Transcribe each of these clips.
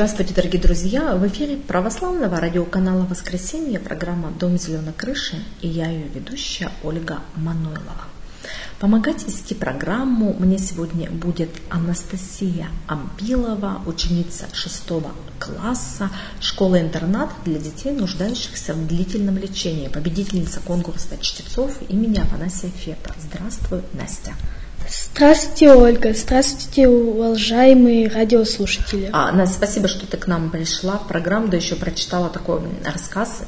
Здравствуйте, дорогие друзья! В эфире православного радиоканала «Воскресенье» программа «Дом зеленой крыши» и я ее ведущая Ольга Мануйлова. Помогать вести программу мне сегодня будет Анастасия Ампилова, ученица 6 класса школы-интернат для детей, нуждающихся в длительном лечении, победительница конкурса чтецов имени Афанасия Фета. Здравствуй, Настя! Здравствуйте, Ольга. Здравствуйте, уважаемые радиослушатели. Настя, спасибо, что ты к нам пришла в программу, да еще прочитала такой рассказ,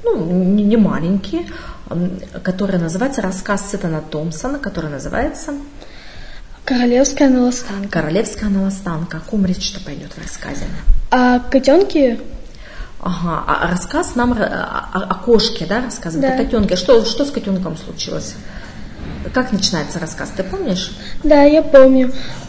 не маленький, который называется «Рассказ Сеттона Томпсона», который называется «Королевская наложница». «Королевская наложница». О ком речь-то пойдет в рассказе? О котенке. Ага, а рассказ нам о кошке, да, рассказывает? Да. О котенке. Что с котенком случилось? Как начинается рассказ, ты помнишь? Да, я помню.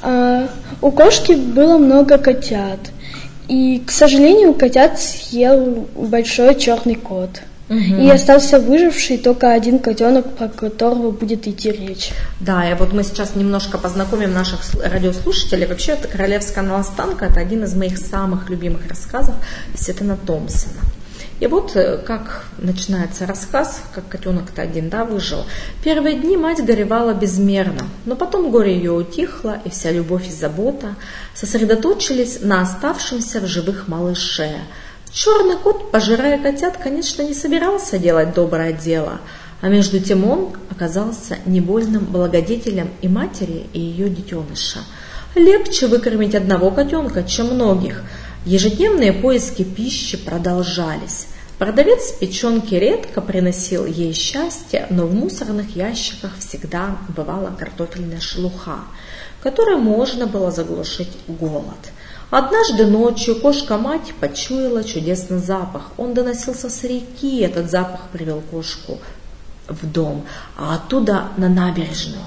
У кошки было много котят. И, к сожалению, котят съел большой черный кот. Угу. И остался выживший только один котенок, про которого будет идти речь. Да, и вот мы сейчас немножко познакомим наших радиослушателей. Вообще, это «Королевская наложница» – это один из моих самых любимых рассказов Сеттона Томпсона. И вот как начинается рассказ, как котенок-то один, выжил. Первые дни мать горевала безмерно, но потом горе ее утихло, и вся любовь и забота сосредоточились на оставшемся в живых малыше. Черный кот, пожирая котят, конечно, не собирался делать доброе дело, а между тем он оказался невольным благодетелем и матери, и ее детеныша. Легче выкормить одного котенка, чем многих. Ежедневные поиски пищи продолжались. Продавец печенки редко приносил ей счастье, но в мусорных ящиках всегда бывала картофельная шелуха, которой можно было заглушить голод. Однажды ночью кошка-мать почуяла чудесный запах. Он доносился с реки, этот запах привел кошку в дом, а оттуда на набережную.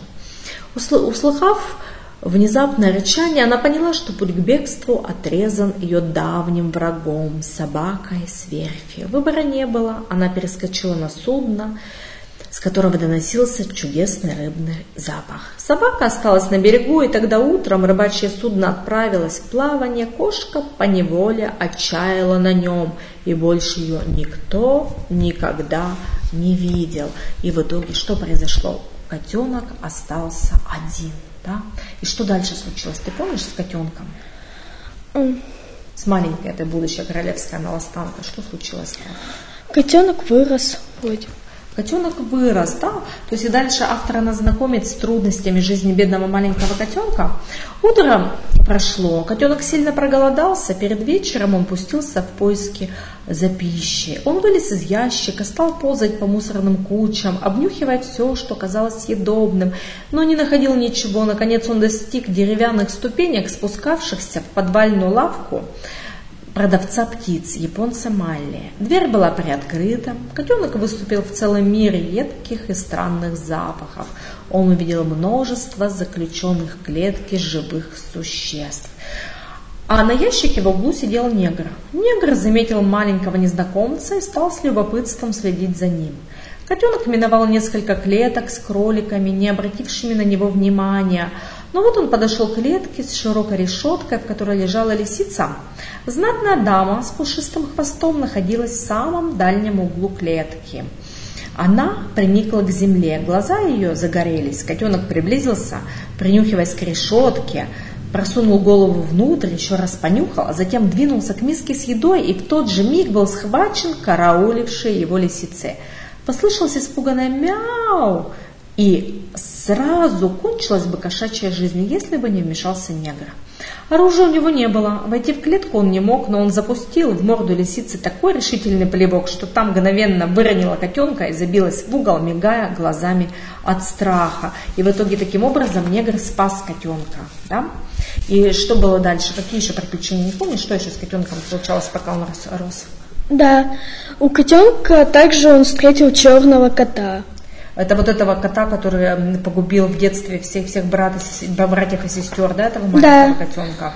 Услыхав внезапное рычание, она поняла, что путь к бегству отрезан ее давним врагом, собакой с верфи. Выбора не было, она перескочила на судно, с которого доносился чудесный рыбный запах. Собака осталась на берегу, и тогда утром рыбачье судно отправилось в плавание. Кошка поневоле отчаяла на нем, и больше ее никто никогда не видел. И в итоге что произошло? Котенок остался один. Да? И что дальше случилось? Ты помнишь с котенком? С маленькой этой будущей королевской наложница. Что случилось-то? Котенок вырос вроде. Котенок вырос, да? То есть и дальше автор нас знакомит с трудностями жизни бедного маленького котенка. Утро прошло, котенок сильно проголодался, перед вечером он пустился в поиски за пищей. Он вылез из ящика, стал ползать по мусорным кучам, обнюхивая все, что казалось съедобным, но не находил ничего. Наконец он достиг деревянных ступенек, спускавшихся в подвальную лавку продавца птиц, японца Малли. Дверь была приоткрыта. Котенок выступил в целом мире едких и странных запахов. Он увидел множество заключенных в клетке живых существ. А на ящике в углу сидел негр. Негр заметил маленького незнакомца и стал с любопытством следить за ним. Котенок миновал несколько клеток с кроликами, не обратившими на него внимания. Но вот он подошел к клетке с широкой решеткой, в которой лежала лисица. Знатная дама с пушистым хвостом находилась в самом дальнем углу клетки. Она приникла к земле, глаза ее загорелись. Котенок приблизился, принюхиваясь к решетке, просунул голову внутрь, еще раз понюхал, а затем двинулся к миске с едой, и в тот же миг был схвачен караулившей его лисицей. Послышалось испуганное «мяу», и сразу кончилась бы кошачья жизнь, если бы не вмешался негр. Оружия у него не было, войти в клетку он не мог, но он запустил в морду лисицы такой решительный плевок, что там мгновенно выронила котенка и забилась в угол, мигая глазами от страха. И в итоге таким образом негр спас котенка. Да? И что было дальше? Какие еще приключения? Не помнишь, что еще с котенком случалось, пока он рос? Да, у котенка также он встретил черного кота. Это вот этого кота, который погубил в детстве всех братьев и сестер, да, этого маленького котенка.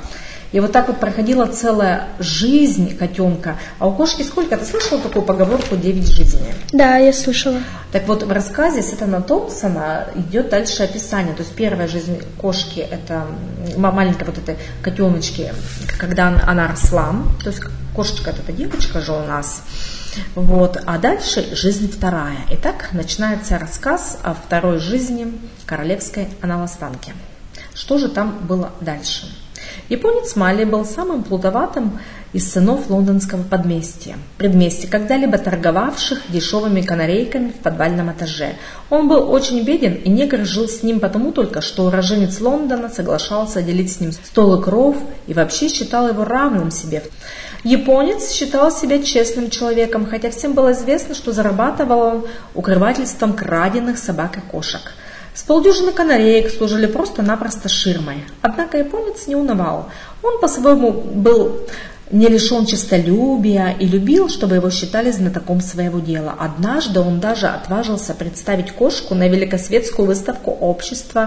И вот так вот проходила целая жизнь котенка. А у кошки сколько? Ты слышала такую поговорку «9 жизней»? Да, я слышала. Так вот, в рассказе Сеттона Томпсона идет дальше описание. То есть первая жизнь кошки, это маленькой вот этой котеночки, когда она росла. То есть кошечка это девочка же у нас. Вот. А дальше жизнь вторая. Итак, начинается рассказ о второй жизни королевской аналастанки. Что же там было дальше? Японец Малли был самым плутоватым из сынов лондонского предместья, когда-либо торговавших дешевыми канарейками в подвальном этаже. Он был очень беден, и негр жил с ним потому только, что уроженец Лондона соглашался делить с ним стол и кров и вообще считал его равным себе. Японец считал себя честным человеком, хотя всем было известно, что зарабатывал он укрывательством краденных собак и кошек. С полдюжины канареек служили просто-напросто ширмой. Однако японец не унывал. Он по-своему был не лишен честолюбия и любил, чтобы его считали знатоком своего дела. Однажды он даже отважился представить кошку на великосветскую выставку общества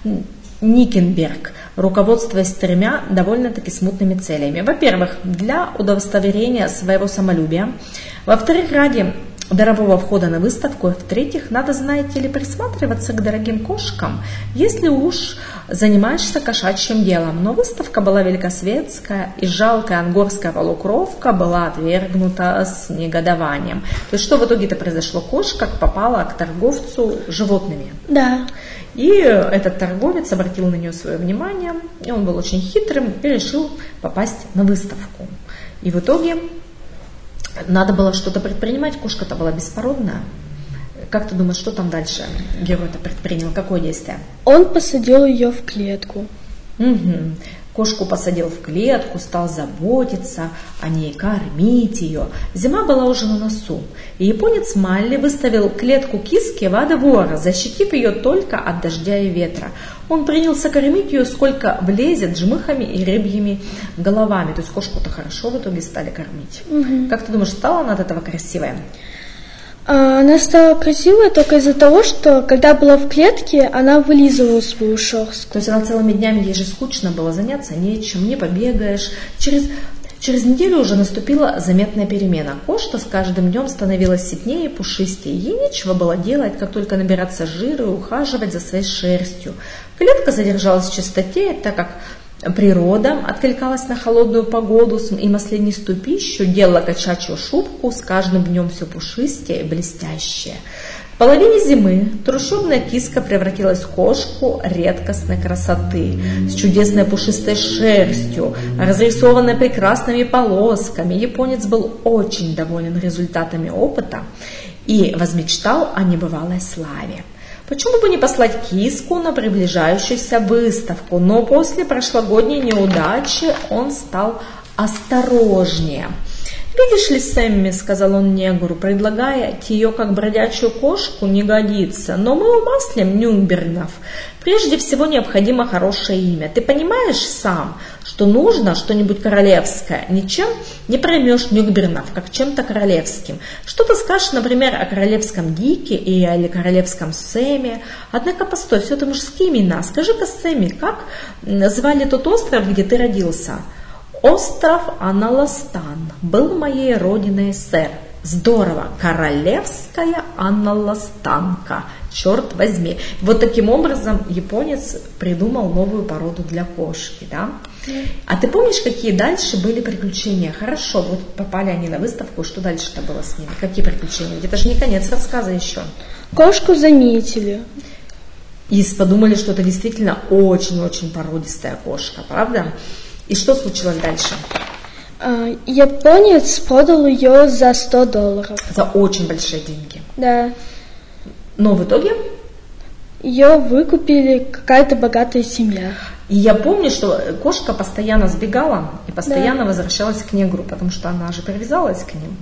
Никенберг, руководствуясь 3 довольно-таки смутными целями. Во-первых, для удостоверения своего самолюбия. Во-вторых, ради дарового входа на выставку. В-третьих, надо, знаете ли, присматриваться к дорогим кошкам, если уж занимаешься кошачьим делом. Но выставка была великосветская, и жалкая ангорская полукровка была отвергнута с негодованием. То есть, что в итоге-то произошло? Кошка попала к торговцу животными. Да. И этот торговец обратил на нее свое внимание, и он был очень хитрым и решил попасть на выставку. И в итоге надо было что-то предпринимать, кошка-то была беспородная. Как ты думаешь, что там дальше герой-то предпринял, какое действие? Он посадил ее в клетку. Угу. Кошку посадил в клетку, стал заботиться о ней, кормить ее. Зима была уже на носу, и японец Малли выставил клетку киске во двор, защитив ее только от дождя и ветра. Он принялся кормить ее, сколько влезет, жмыхами и рыбьими головами. То есть кошку-то хорошо в итоге стали кормить. Угу. Как ты думаешь, стала она от этого красивая? Она стала красивой только из-за того, что когда была в клетке, она вылизывала свою шерстку. То есть она целыми днями, ей же скучно было заняться нечем, не побегаешь. Через неделю уже наступила заметная перемена. Кошка с каждым днем становилась ситнее и пушистее. Ей нечего было делать, как только набираться жира и ухаживать за своей шерстью. Клетка задержалась в чистоте, так как природа откликалась на холодную погоду и маслянистую пищу, делала кошачью шубку с каждым днем все пушистее и блестящее. В половине зимы трущобная киска превратилась в кошку редкостной красоты, с чудесной пушистой шерстью, разрисованной прекрасными полосками. Японец был очень доволен результатами опыта и возмечтал о небывалой славе. Почему бы не послать киску на приближающуюся выставку? Но после прошлогодней неудачи он стал осторожнее. «Видишь ли, Сэмми, — сказал он негру, — предлагая ее как бродячую кошку не годится, но мы умаслим Нюрнбергов. Прежде всего необходимо хорошее имя. Ты понимаешь сам, что нужно что-нибудь королевское. Ничем не проймешь Нюрнбергов, как чем-то королевским. Что ты скажешь, например, о королевском Дике или королевском Сэме? Однако, постой, все это мужские имена. Скажи-ка, Сэмми, как звали тот остров, где ты родился?» «Остров Аналастан был моей родиной, сэр». «Здорово! Королевская Аналастанка! Черт возьми!» Вот таким образом японец придумал новую породу для кошки, да? А ты помнишь, какие дальше были приключения? Хорошо, вот попали они на выставку, что дальше-то было с ними? Какие приключения? Это же не конец рассказа еще. Кошку заметили. И подумали, что это действительно очень-очень породистая кошка, правда? И что случилось дальше? Японец продал ее за $100. За очень большие деньги. Да. Но в итоге? Ее выкупили какая-то богатая семья. И я помню, что кошка постоянно сбегала и постоянно возвращалась к негру, потому что она же привязалась к ним.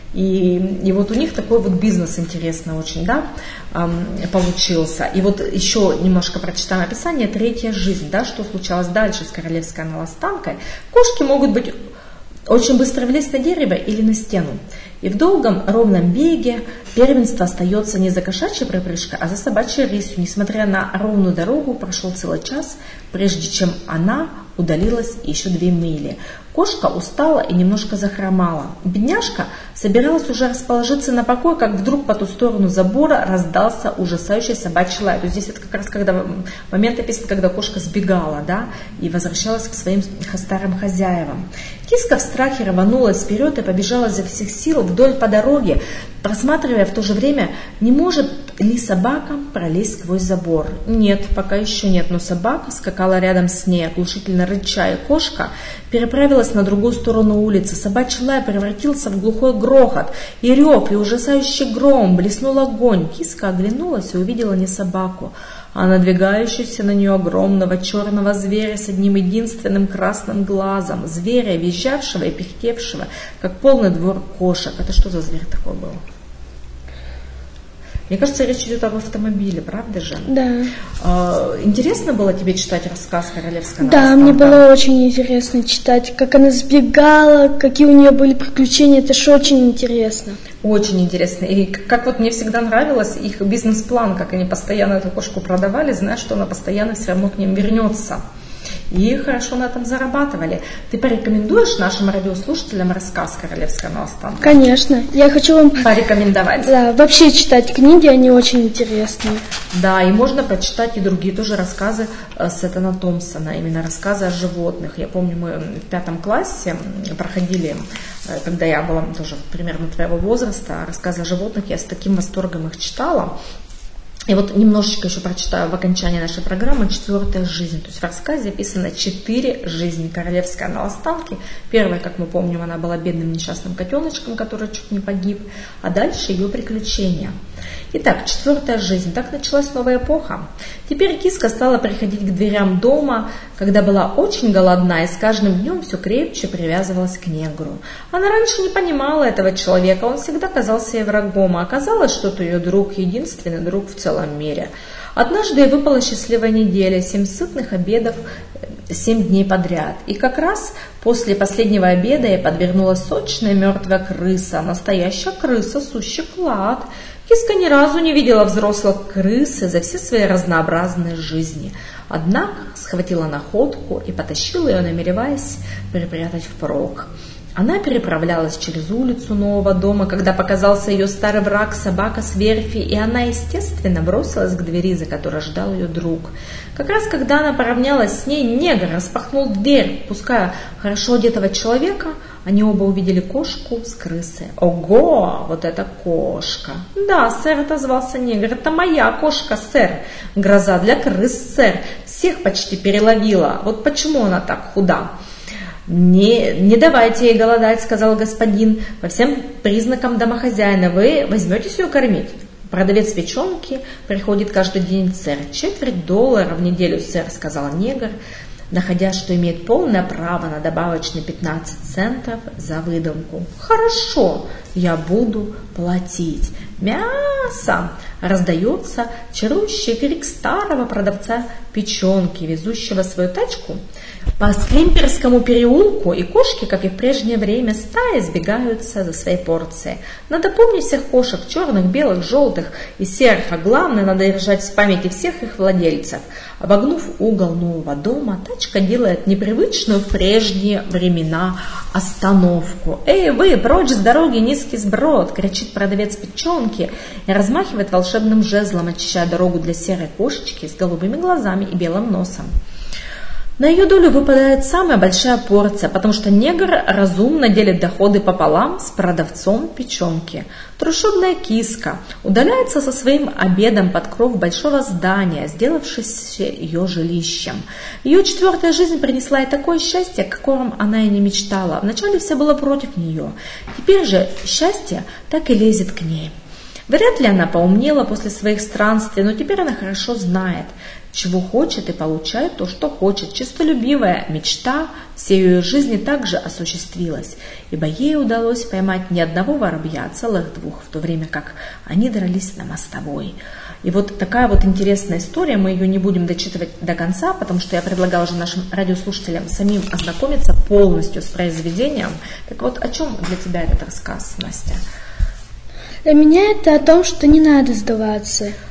И вот у них такой вот бизнес интересный очень, да, получился. И вот еще немножко прочитаем описание. Третья жизнь, да, что случалось дальше с королевской аналастанкой. Кошки могут быть очень быстро влезть на дерево или на стену. И в долгом ровном беге первенство остается не за кошачьей припрыжкой, а за собачьей рысью. Несмотря на ровную дорогу, прошел целый час, прежде чем она удалилась еще 2 мили. Кошка устала и немножко захромала. Бедняжка собиралась уже расположиться на покой, как вдруг по ту сторону забора раздался ужасающий собачий лай. То есть здесь это как раз момент описан, когда кошка сбегала, да, и возвращалась к своим старым хозяевам. Киска в страхе рванулась вперед и побежала изо всех сил вдоль по дороге, просматривая в то же время, не может ли собака пролезть сквозь забор. Нет, пока еще нет, но собака скакала рядом с ней, оглушительно рыча, и кошка переправилась на другую сторону улицы. Собачий лай превратился в глухой грохот, и рев, и ужасающий гром, блеснул огонь. Киска оглянулась и увидела не собаку, а надвигающегося на нее огромного черного зверя с одним единственным красным глазом, зверя, визжавшего и пыхтевшего, как полный двор кошек. Это что за зверь такой был? Мне кажется, речь идет об автомобиле, правда же? Да. Интересно было тебе читать рассказ «Королевская наставка»? Да, мне было очень интересно читать, как она сбегала, какие у нее были приключения. Это же очень интересно. Очень интересно. И как вот мне всегда нравилось их бизнес-план, как они постоянно эту кошку продавали, зная, что она постоянно все равно к ним вернется. И хорошо на этом зарабатывали. Ты порекомендуешь нашим радиослушателям рассказ «Королевская наставка»? Конечно. Я хочу вам порекомендовать. Да, вообще читать книги, они очень интересные. Да, и можно прочитать и другие тоже рассказы Сеттона Томпсона, именно рассказы о животных. Я помню, мы в 5 классе проходили, когда я была тоже примерно твоего возраста, рассказы о животных, я с таким восторгом их читала. И вот немножечко еще прочитаю в окончании нашей программы «4 жизнь». То есть в рассказе описано 4 жизни королевской наставки. Первая, как мы помним, она была бедным несчастным котеночком, который чуть не погиб, а дальше ее приключения. Итак, 4 жизнь. Так началась новая эпоха. Теперь киска стала приходить к дверям дома, когда была очень голодна и с каждым днем все крепче привязывалась к негру. Она раньше не понимала этого человека, он всегда казался ей врагом, а оказалось, что это ее друг, единственный друг в целом мире. Однажды ей выпала счастливая неделя, 7 сытных обедов 7 дней подряд. И как раз после последнего обеда ей подвернулась сочная мертвая крыса, настоящая крыса, сущий клад. Киска ни разу не видела взрослых крыс за все свои разнообразные жизни. Однако схватила находку и потащила ее, намереваясь припрятать впрок. Она переправлялась через улицу нового дома, когда показался ее старый враг, собака с верфи, и она, естественно, бросилась к двери, за которой ждал ее друг. Как раз когда она поравнялась с ней, негр распахнул дверь, пуская хорошо одетого человека. Они оба увидели кошку с крысой. «Ого, вот это кошка!» «Да, сэр», — отозвался негр, — «это моя кошка, сэр. Гроза для крыс, сэр. Всех почти переловила. Вот почему она так худа». Не давайте ей голодать», — сказал господин. «По всем признакам домохозяина вы возьметесь ее кормить». «Продавец печенки приходит каждый день, сэр. $4 в неделю, сэр», — сказал негр, находя, что имеет полное право на добавочные 15 центов за выдумку. «Хорошо, я буду платить». «Мясо!» — раздается чарующий крик старого продавца печенки, везущего свою тачку по Скримперскому переулку, и кошки, как и в прежнее время, стаи сбегаются за своей порцией. Надо помнить всех кошек, черных, белых, желтых и серых, а главное, надо держать в памяти всех их владельцев. Обогнув угол нового дома, тачка делает непривычную в прежние времена остановку. «Эй, вы, прочь с дороги, низкий сброд!» — кричит продавец печенки и размахивает волшебным жезлом, очищая дорогу для серой кошечки с голубыми глазами и белым носом. На ее долю выпадает самая большая порция, потому что негр разумно делит доходы пополам с продавцом печенки. Трущобная киска удаляется со своим обедом под кров большого здания, сделавшись ее жилищем. Ее 4 жизнь принесла ей такое счастье, о котором она и не мечтала. Вначале все было против нее, теперь же счастье так и лезет к ней. Вряд ли она поумнела после своих странствий, но теперь она хорошо знает, чего хочет, и получает то, что хочет. Честолюбивая мечта всей ее жизни также осуществилась, ибо ей удалось поймать не одного воробья, а целых 2, в то время как они дрались на мостовой. И вот такая вот интересная история, мы ее не будем дочитывать до конца, потому что я предлагала уже нашим радиослушателям самим ознакомиться полностью с произведением. Так вот, о чем для тебя этот рассказ, Настя? Для меня это о том, что не надо сдаваться.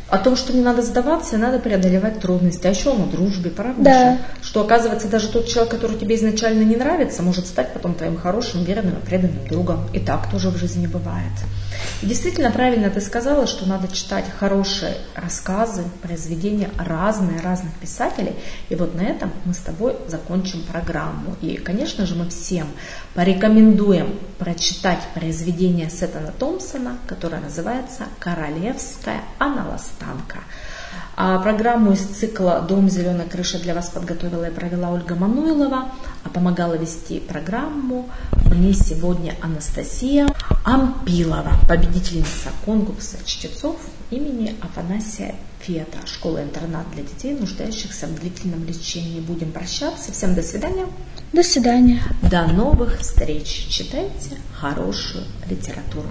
О том, что не надо сдаваться, и надо преодолевать трудности. А еще он о дружбе, правда? Да. Же? Что, оказывается, даже тот человек, который тебе изначально не нравится, может стать потом твоим хорошим, верным и преданным другом. И так тоже в жизни бывает. И действительно правильно ты сказала, что надо читать хорошие рассказы, произведения разных писателей. И вот на этом мы с тобой закончим программу. И, конечно же, мы всем порекомендуем прочитать произведение Сеттона Томпсона, которое называется «Королевская аналастанка». А программу из цикла «Дом зеленой крыши» для вас подготовила и провела Ольга Мануйлова, а помогала вести программу мне сегодня Анастасия Ампилова, победительница конкурса чтецов имени Афанасия Фета, школа-интернат для детей, нуждающихся в длительном лечении. Будем прощаться. Всем до свидания. До свидания. До новых встреч. Читайте хорошую литературу.